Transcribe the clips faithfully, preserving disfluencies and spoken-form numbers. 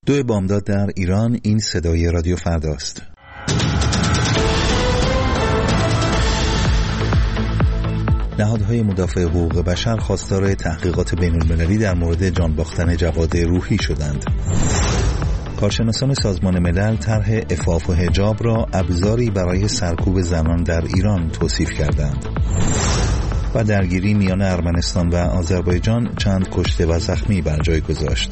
دو بامداد در ایران. این صدای رادیو فرداست. نهادهای مدافع حقوق بشر خواستار تحقیقات بین‌المللی در مورد جان باختن جواد روحی شدند. کارشناسان سازمان ملل طرح عفاف و حجاب را ابزاری برای سرکوب زنان در ایران توصیف کردند. و درگیری میان ارمنستان و آذربایجان چند کشته و زخمی بر جای گذاشت.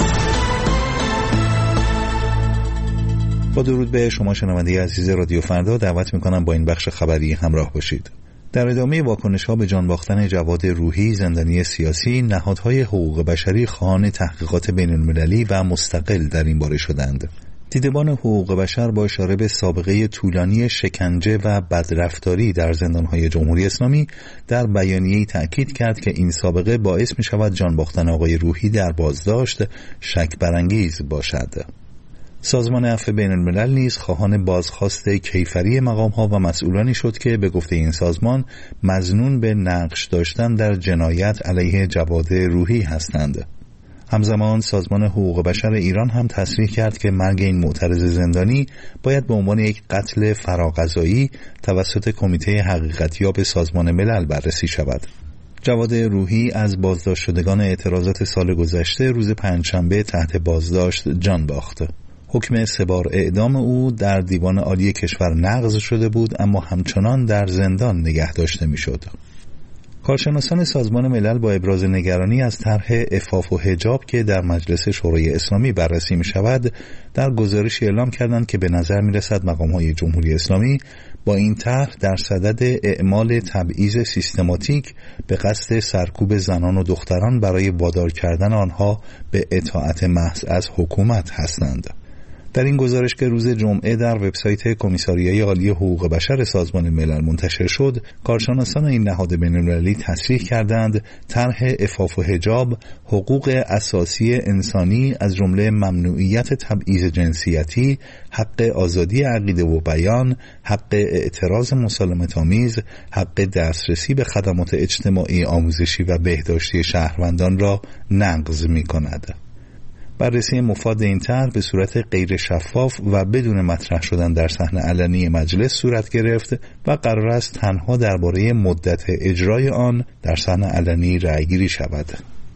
با درود به شما شنونده عزیز رادیو فردا، دعوت میکنم با این بخش خبری همراه باشید. در ادامه واکنش‌ها به جان باختن جواد روحی زندانی سیاسی، نهادهای حقوق بشری خواهان تحقیقات بین‌المللی و مستقل در این باره شدند. دیدبان حقوق بشر با اشاره به سابقه طولانی شکنجه و بدرفتاری در زندان‌های جمهوری اسلامی در بیانیه‌ای تأکید کرد که این سابقه باعث می‌شود جان باختن آقای روحی در بازداشت شک برانگیز باشد. سازمان عفو بین الملل نیز خواهان بازخواست کیفری مقام‌ها و مسئولانی شد که به گفته این سازمان مظنون به نقش داشتن در جنایت علیه جواد روحی هستند. همزمان سازمان حقوق بشر ایران هم تصریح کرد که مرگ این معترض زندانی باید به عنوان یک قتل فراقضایی توسط کمیته حقیقتیاب سازمان ملل بررسی شود. جواد روحی از بازداشت شدگان اعتراضات سال گذشته روز پنجشنبه تحت بازداشت جان باخت. حکم سه بار اعدام او در دیوان عالی کشور نقض شده بود، اما همچنان در زندان نگه داشته میشد. کارشناسان سازمان ملل با ابراز نگرانی از طرح عفاف و حجاب که در مجلس شورای اسلامی بررسی می شود، در گزارشی اعلام کردند که به نظر می رسد مقام‌های جمهوری اسلامی با این طرح در صدد اعمال تبعیض سیستماتیک به قصد سرکوب زنان و دختران برای وادار کردن آنها به اطاعت محض از حکومت هستند. در این گزارش که روز جمعه در وبسایت کمیساریای عالی حقوق بشر سازمان ملل منتشر شد، کارشناسان این نهاد بین‌المللی تصریح کردند طرح عفاف و حجاب حقوق اساسی انسانی از جمله ممنوعیت تبعیض جنسیتی، حق آزادی عقیده و بیان، حق اعتراض مسالمت‌آمیز، حق دسترسی به خدمات اجتماعی، آموزشی و بهداشتی شهروندان را نقض می‌کند. بررسی مفاد این طرح به صورت غیر شفاف و بدون مطرح شدن در صحنه علنی مجلس صورت گرفت و قرار است تنها درباره مدت اجرای آن در صحنه علنی رأی‌گیری شود.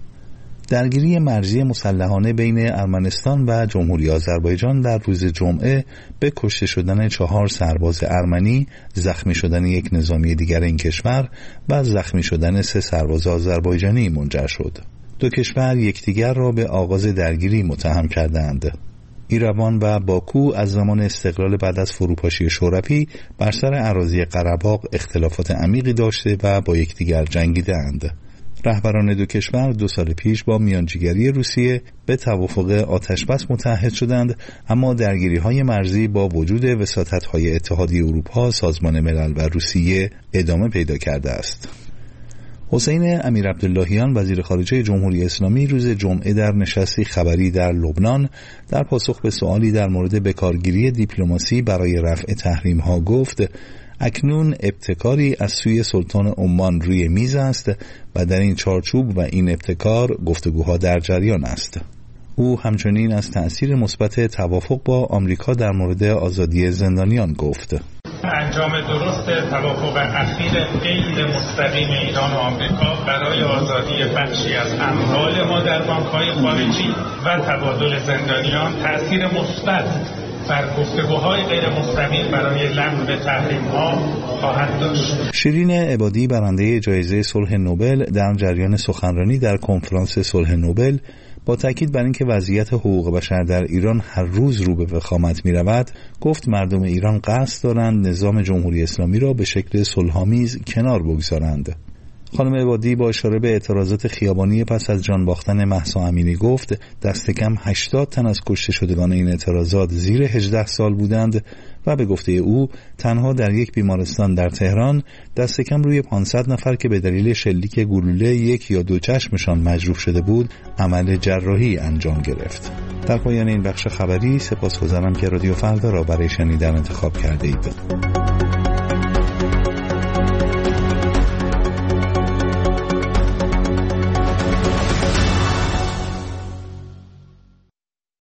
درگیری مرزی مسلحانه بین ارمنستان و جمهوری آذربایجان در روز جمعه به کشته شدن چهار سرباز ارمنی، زخمی شدن یک نظامی دیگر این کشور و زخمی شدن سه سرباز آذربایجانی منجر شد. دو کشور یکدیگر را به آغاز درگیری متهم کردند. ایروان و باکو از زمان استقلال بعد از فروپاشی شوروی بر سر اراضی قره‌باغ اختلافات عمیقی داشته و با یکدیگر جنگیدند. رهبران دو کشور دو سال پیش با میانجیگری روسیه به توافق آتشبس متعهد شدند، اما درگیری‌های مرزی با وجود وساطت‌های اتحادیه اروپا، سازمان ملل و روسیه ادامه پیدا کرده است. حسین امیرعبداللهیان وزیر خارجه جمهوری اسلامی روز جمعه در نشستی خبری در لبنان در پاسخ به سوالی در مورد بکارگیری دیپلماسی برای رفع تحریم‌ها گفت اکنون ابتکاری از سوی سلطان عمان روی میز است و در این چارچوب و این ابتکار گفتگوها در جریان است. او همچنین از تأثیر مثبت توافق با آمریکا در مورد آزادی زندانیان گفت. انجام درست توافق اخیر غیر مستقیم ایران و آمریکا برای آزادی بخشی از اموال ما در بانک‌های خارجی و تبادل زندانیان تأثیر مثبت بر گفتگوهای غیر مستقیم برای لغو تحریم‌ها خواهد داشت. شیرین عبادی برنده جایزه صلح نوبل در جریان سخنرانی در کنفرانس صلح نوبل با تاکید بر اینکه وضعیت حقوق بشر در ایران هر روز رو به وخامت می رود، گفت مردم ایران قصد دارند نظام جمهوری اسلامی را به شکل صلح‌آمیز کنار بگذارند. خانم عبادی با اشاره به اعتراضات خیابانی پس از جان باختن مهسا امینی گفت دست کم هشتاد تن از کشته شدگان این اعتراضات زیر هجده سال بودند و به گفته او تنها در یک بیمارستان در تهران دست کم روی پانصد نفر که به دلیل شلیک گلوله یک یا دو چشمشان مجروح شده بود عمل جراحی انجام گرفت. در پایان این بخش خبری سپاسگزارم که رادیو فردا را برای شنیدن انتخاب کرده اید.